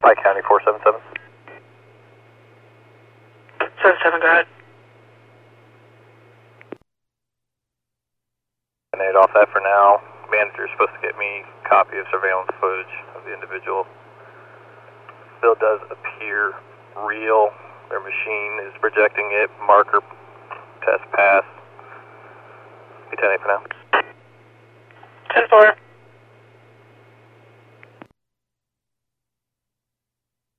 Pike County 477. 77, go ahead. And off that for now. Manager's supposed to get me a copy of surveillance footage of the individual. Bill does appear real. Their machine is projecting it. Marker test pass. Be 10-8 for now. 10-4.